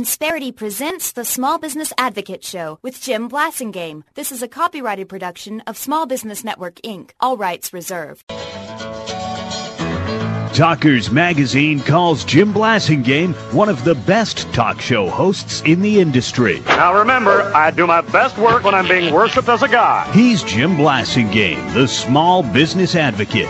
Insperity presents the Small Business Advocate Show with Jim Blasingame. This is a copyrighted production of Small Business Network, Inc., all rights reserved. Talkers Magazine calls Jim Blasingame one of the best talk show hosts in the industry. Now remember, I do my best work when I'm being worshipped as a god. He's Jim Blasingame, the Small Business Advocate.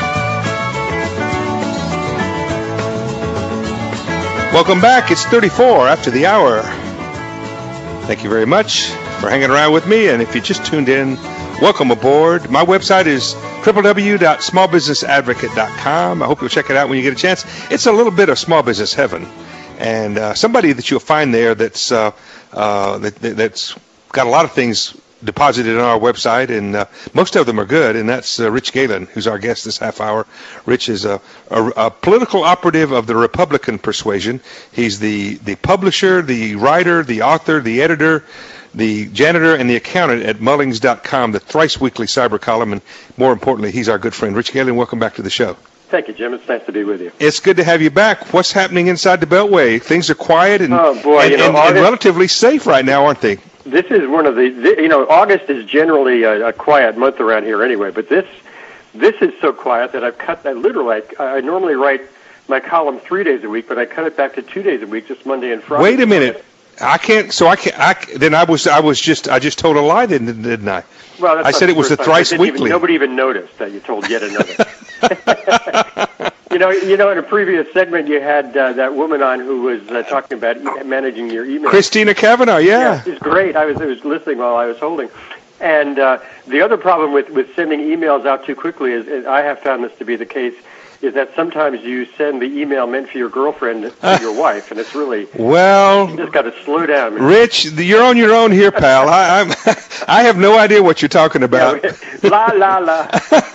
Welcome back. It's 34 after the hour. Thank you very much for hanging around with me. And if you just tuned in, welcome aboard. My website is www.smallbusinessadvocate.com. I hope you'll check it out when you get a chance. It's a little bit of small business heaven. And somebody that you'll find there that's got a lot of things deposited on our website, and most of them are good, and that's Rich Galen, who's our guest this half hour. Rich is a political operative of the Republican persuasion. He's the publisher, the writer, the author, the editor, the janitor, and the accountant at Mullings.com, the thrice-weekly cyber column, and more importantly, he's our good friend. Rich Galen, welcome back to the show. Thank you, Jim. It's nice to be with you. It's good to have you back. What's happening inside the Beltway? Things are quiet and relatively safe right now, aren't they? This is one of August is generally a quiet month around here anyway, but this is so quiet that I normally write my column 3 days a week, but I cut it back to 2 days a week, just Monday and Friday. Wait a minute. I just told a lie, didn't I? Well, I said it was the thrice weekly. Nobody even noticed that you told yet another. In a previous segment, you had that woman on who was talking about managing your email. Christina Cavanaugh, yeah. It's great. I was listening while I was holding. And the other problem with sending emails out too quickly is I have found this to be the case, is that sometimes you send the email meant for your girlfriend to your wife, and it's really you just got to slow down. Rich, you're on your own here, pal. I have no idea what you're talking about. La la la.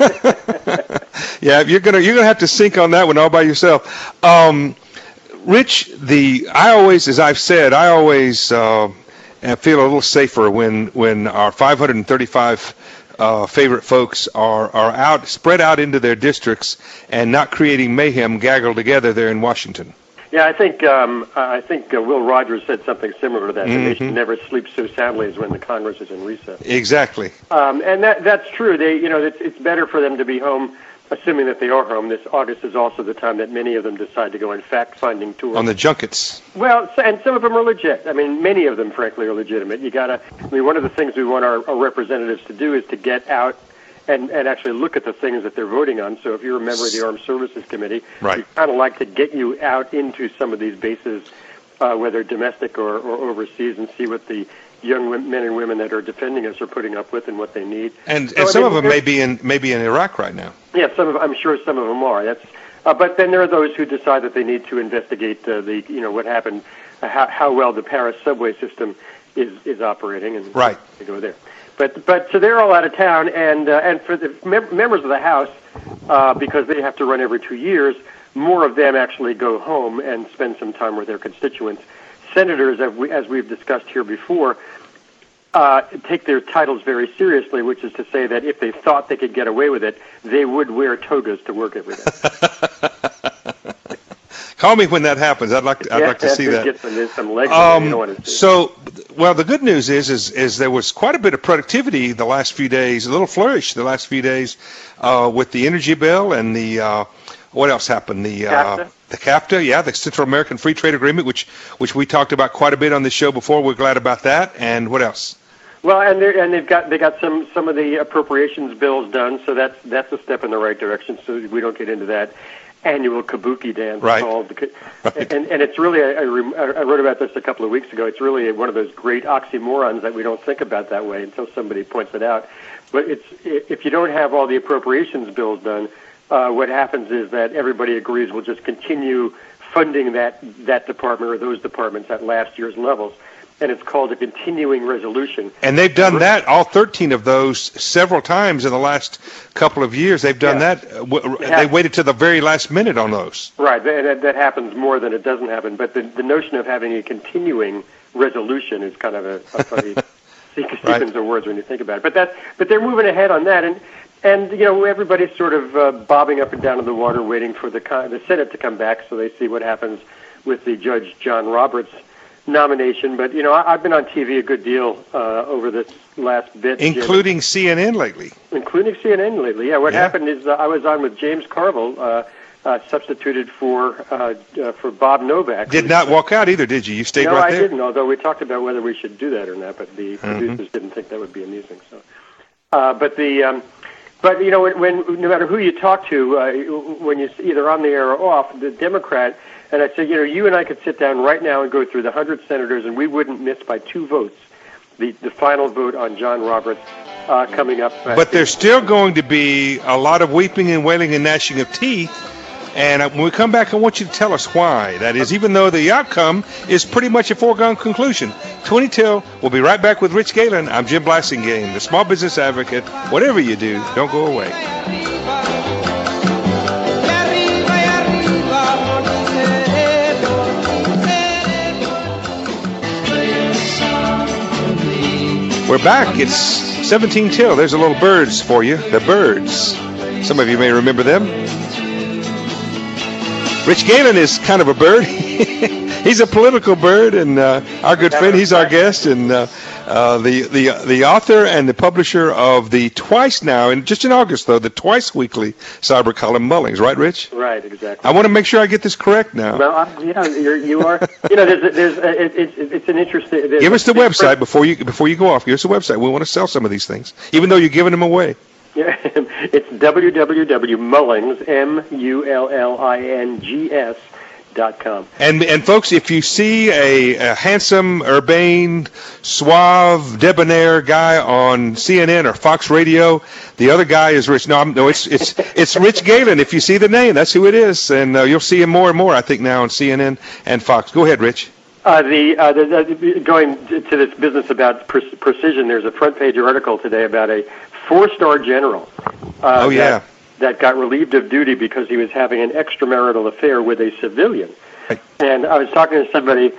Yeah, you're gonna have to sync on that one all by yourself. Rich, I always feel a little safer when our 535 favorite folks are spread out into their districts and not creating mayhem gaggled together there in Washington. Yeah, I think Will Rogers said something similar to that. The nation never sleeps so soundly as when the Congress is in recess. Exactly. And that's true. It's better for them to be home, assuming that they are home. This August is also the time that many of them decide to go on fact-finding tours. On the junkets. Well, and some of them are legit. I mean, many of them, frankly, are legitimate. One of the things we want our representatives to do is to get out and actually look at the things that they're voting on. So if you're a member of the Armed Services Committee, right, we kind of like to get you out into some of these bases, whether domestic or overseas, and see what the young men and women that are defending us are putting up with and what they need. And some of them may be in Iraq right now. Yeah, I'm sure some of them are. But then there are those who decide that they need to investigate what happened, how well the Paris subway system is operating, and right, they go there. But so they're all out of town, and for the members of the House, because they have to run every 2 years, more of them actually go home and spend some time with their constituents. Senators, as we've discussed here before, take their titles very seriously, which is to say that if they thought they could get away with it, they would wear togas to work every day. Call me when that happens. I'd like to see that. Get some legs the good news is there was quite a bit of productivity the last few days, a little flourish the last few days with the energy bill and the what else happened? The CAFTA, the Central American Free Trade Agreement, which we talked about quite a bit on this show before. We're glad about that. And what else? Well, and they got some of the appropriations bills done, so that's a step in the right direction. So we don't get into that annual kabuki dance. Right. And it's really I wrote about this a couple of weeks ago. It's really one of those great oxymorons that we don't think about that way until somebody points it out. But if you don't have all the appropriations bills done, what happens is that everybody agrees we'll just continue funding that department or those departments at last year's levels. And it's called a continuing resolution. And they've done that, all 13 of those, several times in the last couple of years. They've done that. They waited to the very last minute on those. Right. That happens more than it doesn't happen. But the notion of having a continuing resolution is kind of a funny sequence of words when you think about it. But they're moving ahead on that. And everybody's sort of bobbing up and down in the water waiting for the Senate to come back so they see what happens with the Judge John Roberts nomination. But, I've been on TV a good deal over this last bit. Including CNN lately. Including CNN lately, yeah. What happened is I was on with James Carville, substituted for Bob Novak. Did not walk out either, did you? You stayed right there? No, I didn't, although we talked about whether we should do that or not, but the producers didn't think that would be amusing. So, But when no matter who you talk to, when you're either on the air or off, the Democrat, and I said, you and I could sit down right now and go through the 100 senators, and we wouldn't miss by 2 votes the final vote on John Roberts coming up. But there's still going to be a lot of weeping and wailing and gnashing of teeth. And when we come back, I want you to tell us why. That is, even though the outcome is pretty much a foregone conclusion. 20 till. We'll be right back with Rich Galen. I'm Jim Blasingame, the small business advocate. Whatever you do, don't go away. We're back. It's 17 till. There's a little birds for you. The birds. Some of you may remember them. Rich Galen is kind of a bird. He's a political bird, and our good friend. He's our guest, and the author and the publisher of the twice now, and just in August though, the twice weekly cyber column Mullings. Right, Rich? Right, exactly. I want to make sure I get this correct now. Well, you are. It's an interesting. Give us the website before you go off. Give us the website. We want to sell some of these things, even though you're giving them away. Yeah, it's www.mullings, MULLINGS.com. And folks, if you see a handsome, urbane, suave, debonair guy on CNN or Fox Radio, the other guy is Rich. It's Rich Galen. If you see the name, that's who it is, and you'll see him more and more, I think, now on CNN and Fox. Go ahead, Rich. Going to this business about precision, there's a front page article today about a 4-star general. That got relieved of duty because he was having an extramarital affair with a civilian. Right. And I was talking to somebody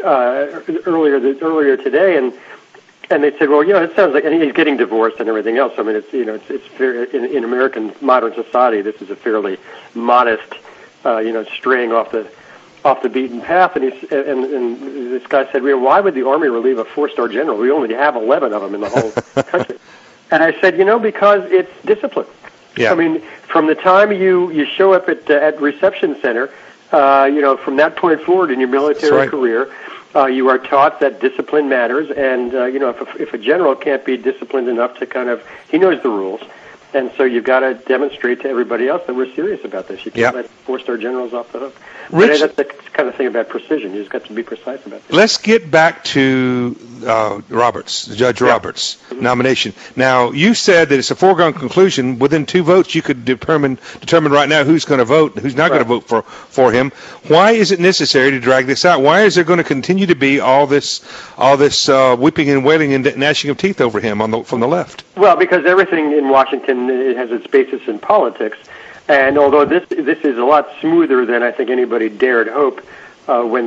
earlier today, and they said, well, it sounds like, and he's getting divorced and everything else. I mean, it's fair, in American modern society, this is a fairly modest, straying off the beaten path. And this guy said, why would the Army relieve a 4-star general? We only have 11 of them in the whole country. And I said, because it's discipline. Yeah. I mean, from the time you show up at reception center, from that point forward in your military career, you are taught that discipline matters. And, if a general can't be disciplined enough to he knows the rules. And so you've got to demonstrate to everybody else that we're serious about this. You can't let 4-star generals off the hook. Rich, that's the kind of thing about precision. You just got to be precise about it. Let's get back to Judge Roberts' nomination. Now, you said that it's a foregone conclusion. Within 2 votes, you could determine right now who's going to vote and who's not going to vote for him. Why is it necessary to drag this out? Why is there going to continue to be all this weeping and wailing and gnashing of teeth over him from the left? Well, because everything in Washington has its basis in politics. And although this is a lot smoother than I think anybody dared hope when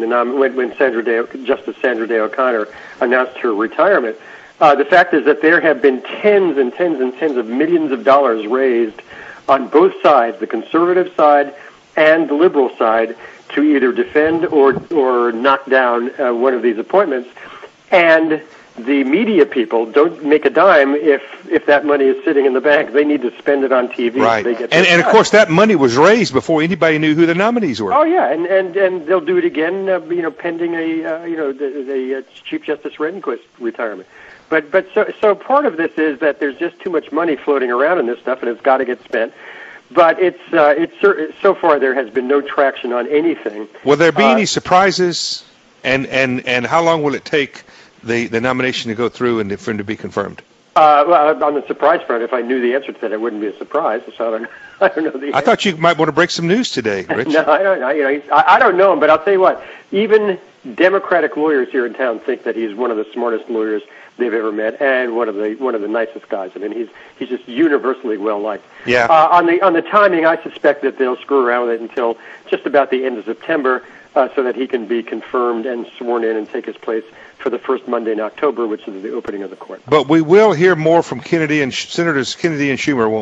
Justice Sandra Day O'Connor announced her retirement, the fact is that there have been tens and tens and tens of millions of dollars raised on both sides, the conservative side and the liberal side, to either defend or knock down one of these appointments. And the media people don't make a dime if that money is sitting in the bank. They need to spend it on TV. Right. So they get and of course, that money was raised before anybody knew who the nominees were. Oh yeah, and they'll do it again, pending the Chief Justice Rehnquist retirement. But so part of this is that there's just too much money floating around in this stuff, and it's got to get spent. But it's so far there has been no traction on anything. Will there be any surprises? And how long will it take the nomination to go through and for him to be confirmed? Well, on the surprise front, if I knew the answer to that, it wouldn't be a surprise. So I don't know the answer. I thought you might want to break some news today, Rich. No, I don't know. I don't know him, but I'll tell you what. Even Democratic lawyers here in town think that he's one of the smartest lawyers they've ever met, and one of the nicest guys. I mean, he's just universally well liked. Yeah. On the timing, I suspect that they'll screw around with it until just about the end of September, so that he can be confirmed and sworn in and take his place for the first Monday in October, which is the opening of the court. But we will hear more from Kennedy and Senators Kennedy and Schumer, won't we?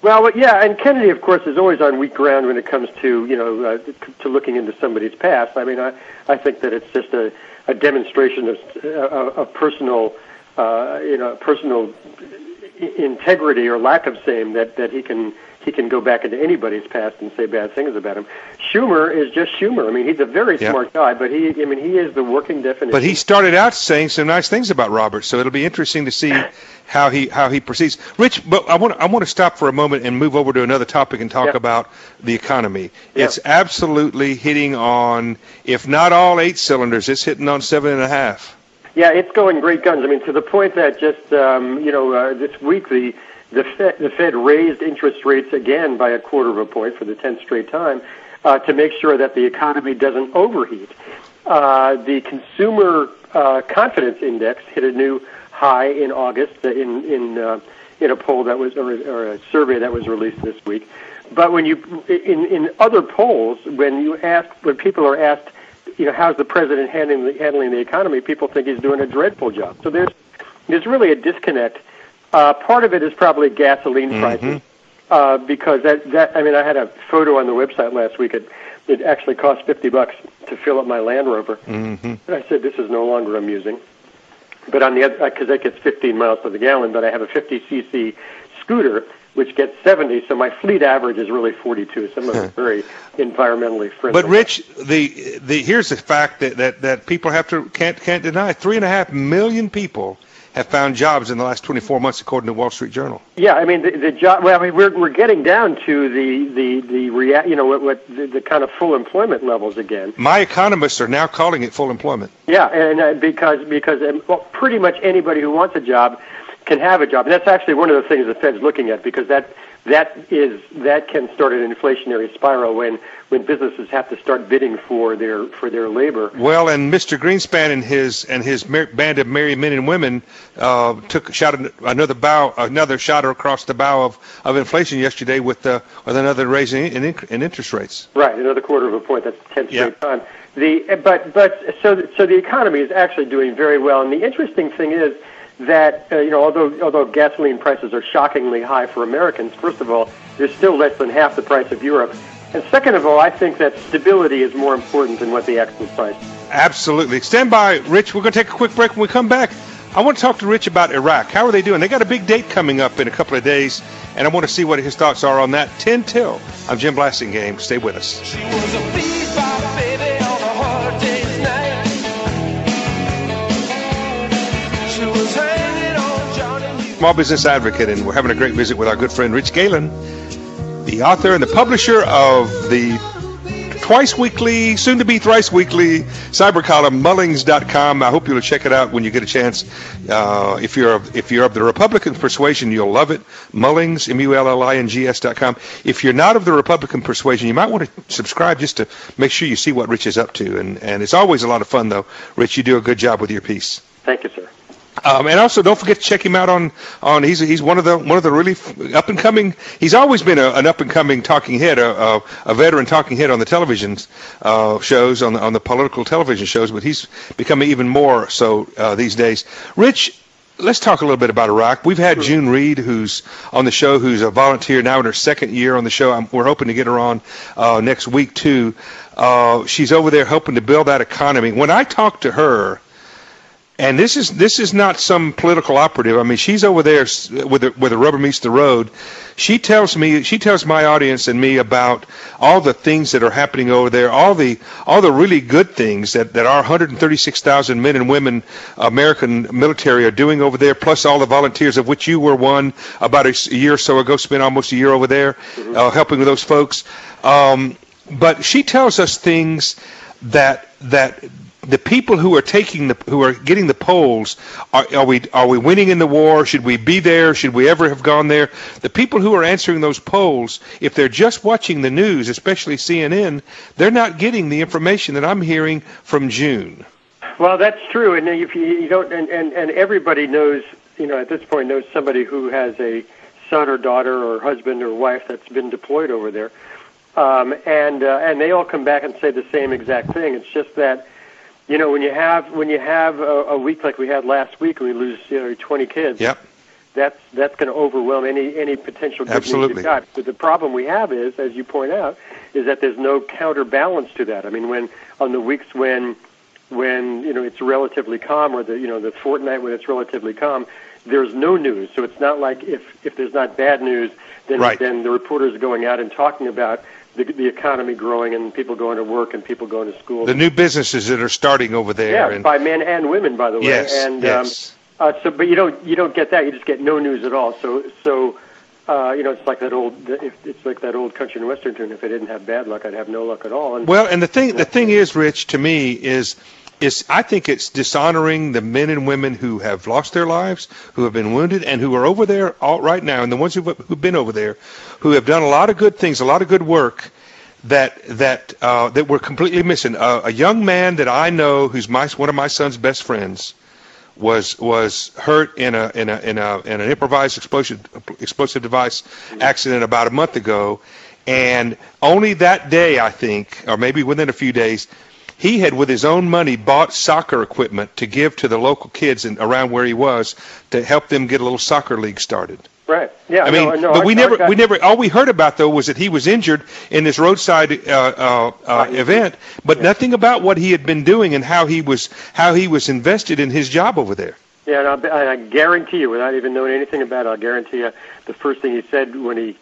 Well, yeah, and Kennedy, of course, is always on weak ground when it comes to to looking into somebody's past. I mean, I think that it's just a demonstration of personal personal integrity or lack of same that he can go back into anybody's past and say bad things about him. Schumer is just Schumer. I mean, he's a very smart guy, but he is the working definition. But he started out saying some nice things about Robert, so it'll be interesting to see how he proceeds. Rich, but I want to stop for a moment and move over to another topic and talk about the economy. It's absolutely hitting on, if not all 8 cylinders, it's hitting on 7.5. Yeah, it's going great guns. I mean, to the point that just this week the Fed raised interest rates again by 1/4 point for the 10th straight time to make sure that the economy doesn't overheat. The consumer confidence index hit a new high in August in a poll that was or a survey that was released this week. But when you in other polls, when people are asked, how's the president handling the economy, people think he's doing a dreadful job. So there's really a disconnect. Part of it is probably gasoline prices, because I mean, I had a photo on the website last week. It actually cost $50 to fill up my Land Rover. And I said, this is no longer amusing. But on the other, because that gets 15 miles to the gallon, but I have a 50cc scooter, which gets 70, so my fleet average is really 42. Some of it's very environmentally friendly. But Rich, here's the fact that people can't deny: 3.5 million people have found jobs in the last 24 months, according to Wall Street Journal. Yeah, I mean the job. Well, I mean we're getting down to the kind of full employment levels again. My economists are now calling it full employment. Yeah, and because pretty much anybody who wants a job can have a job, and that's actually one of the things the Fed's looking at, because that can start an inflationary spiral when businesses have to start bidding for their labor. Well, and Mr. Greenspan and his band of merry men and women shot another shot across the bow of inflation yesterday with another raise in interest rates. Right, another 1/4 point. That's 10th straight time. So the economy is actually doing very well, and the interesting thing is that although gasoline prices are shockingly high for Americans, first of all, they're still less than half the price of Europe. And second of all, I think that stability is more important than what the actual price is. Absolutely. Stand by, Rich. We're going to take a quick break. When we come back, I want to talk to Rich about Iraq. How are they doing? They got a big date coming up in a couple of days, and I want to see what his thoughts are on that. 10 till. I'm Jim Blasingame. Stay with us. She was a bebop baby on a hard day's night. She was hanging on Johnny. Small Business Advocate, and we're having a great visit with our good friend Rich Galen, the author and the publisher of the twice-weekly, soon-to-be thrice-weekly cyber column, Mullings.com. I hope you'll check it out when you get a chance. If you're of the Republican persuasion, you'll love it. Mullings, Mullings.com. If you're not of the Republican persuasion, you might want to subscribe just to make sure you see what Rich is up to. And it's always a lot of fun, though. Rich, you do a good job with your piece. Thank you, sir. And also, don't forget to check him out on he's one of the really up and coming. He's always been an up and coming talking head, a veteran talking head on the television shows, on the political television shows. But he's becoming even more so these days. Rich, let's talk a little bit about Iraq. We've had June Reed, who's on the show, who's a volunteer now in her second year on the show. We're hoping to get her on next week too. She's over there helping to build that economy. When I talk to her. And this is not some political operative. I mean, she's over there where the rubber meets the road. She tells my audience and me about all the things that are happening over there, all the really good things that our 136,000 men and women, American military, are doing over there, plus all the volunteers, of which you were one about a year or so ago, spent almost a year over there, helping with those folks. But she tells us things that the people who are getting the polls, are we winning in the war? Should we be there? Should we ever have gone there? The people who are answering those polls, if they're just watching the news, especially CNN, they're not getting the information that I'm hearing from June. Well, that's true, and if you don't, and everybody knows, at this point knows somebody who has a son or daughter or husband or wife that's been deployed over there, and they all come back and say the same exact thing. It's just that. When you have a week like we had last week, and we lose 20 kids. Yep. that's going to overwhelm any potential good news Absolutely. you've got. But the problem we have is, as you point out, is that there's no counterbalance to that. I mean, when on the weeks when it's relatively calm, or the fortnight when it's relatively calm, there's no news. So it's not like if there's not bad news, then Right. then the reporters are going out and talking about the economy growing and people going to work and people going to school. The new businesses that are starting over there. Yeah, and by men and women, by the way. Yes, And yes. but you don't get that. You just get no news at all. So it's like that old country and western tune. If I didn't have bad luck, I'd have no luck at all. And Well, and the thing is, Rich, to me is I think it's dishonoring the men and women who have lost their lives, who have been wounded, and who are over there right now, and the ones who've been over there, who have done a lot of good things, a lot of good work that we're completely missing. A young man that I know, who's one of my son's best friends, was hurt in an improvised explosive device accident about a month ago, and only that day, I think, or maybe within a few days, he had, with his own money, bought soccer equipment to give to the local kids around where he was to help them get a little soccer league started. right, yeah. I mean, but we never. All we heard about though was that he was injured in this roadside event, but nothing about what he had been doing and how he was invested in his job over there. Yeah, and I guarantee you, without even knowing anything about it, I'll guarantee you, the first thing he said when he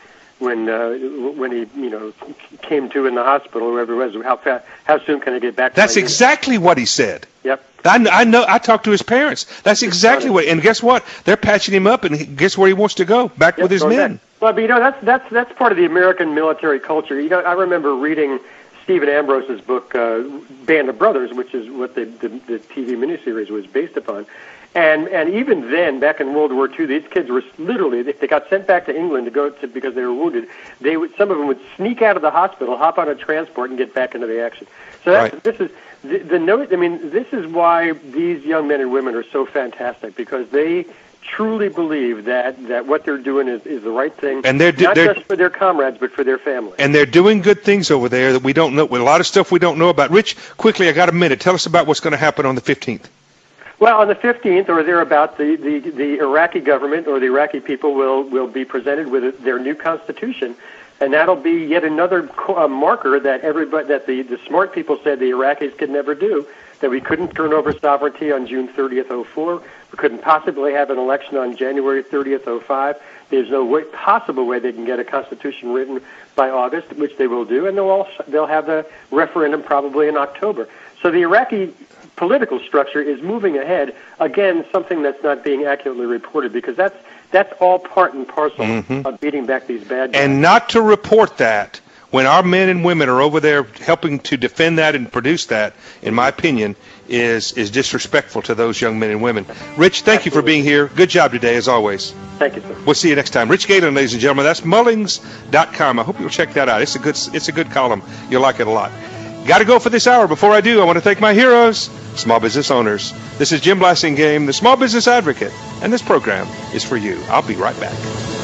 came to in the hospital, whoever it was, how soon can I get back to That's my exactly what he said. Yep. I know. I talked to his parents. That's exactly what. And guess what? They're patching him up, and guess where he wants to go? Back with his men. Back. Well, but that's part of the American military culture. I remember reading Stephen Ambrose's book Band of Brothers, which is what the TV miniseries was based upon. And even then, back in World War II, these kids were literally, if they got sent back to England because they were wounded, some of them would sneak out of the hospital, hop on a transport, and get back into the action. So this is the note. I mean, this is why these young men and women are so fantastic, because they truly believe that what they're doing is the right thing, and not just for their comrades, but for their family. And they're doing good things over there that we don't know. With a lot of stuff we don't know about. Rich, quickly, I got a minute. Tell us about what's going to happen on the 15th. Well, on the 15th or thereabout, the Iraqi government or the Iraqi people will be presented with their new constitution, and that'll be yet another marker that the smart people said the Iraqis could never do, that we couldn't turn over sovereignty on June 30th, 2004. We couldn't possibly have an election on January 30th, 2005. There's no possible way they can get a constitution written by August, which they will do, and they'll have the referendum probably in October. So the Iraqi political structure is moving ahead, again, something that's not being accurately reported, because that's all part and parcel of beating back these bad guys. And not to report that when our men and women are over there helping to defend that and produce that, in my opinion, is disrespectful to those young men and women. Rich, thank you for being here. Good job today, as always. Thank you, sir. We'll see you next time. Rich Galen, ladies and gentlemen. That's Mullings.com. I hope you'll check that out. It's a good column. You'll like it a lot. Got to go for this hour. Before I do, I want to thank my heroes, small business owners. This is Jim Blasingame, the Small Business Advocate, and this program is for you. I'll be right back.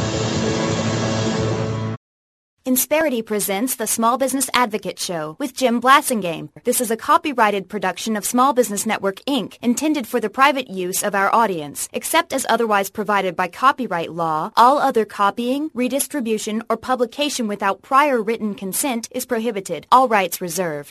Insperity presents the Small Business Advocate Show with Jim Blasingame. This is a copyrighted production of Small Business Network, Inc., intended for the private use of our audience. Except as otherwise provided by copyright law, all other copying, redistribution, or publication without prior written consent is prohibited. All rights reserved.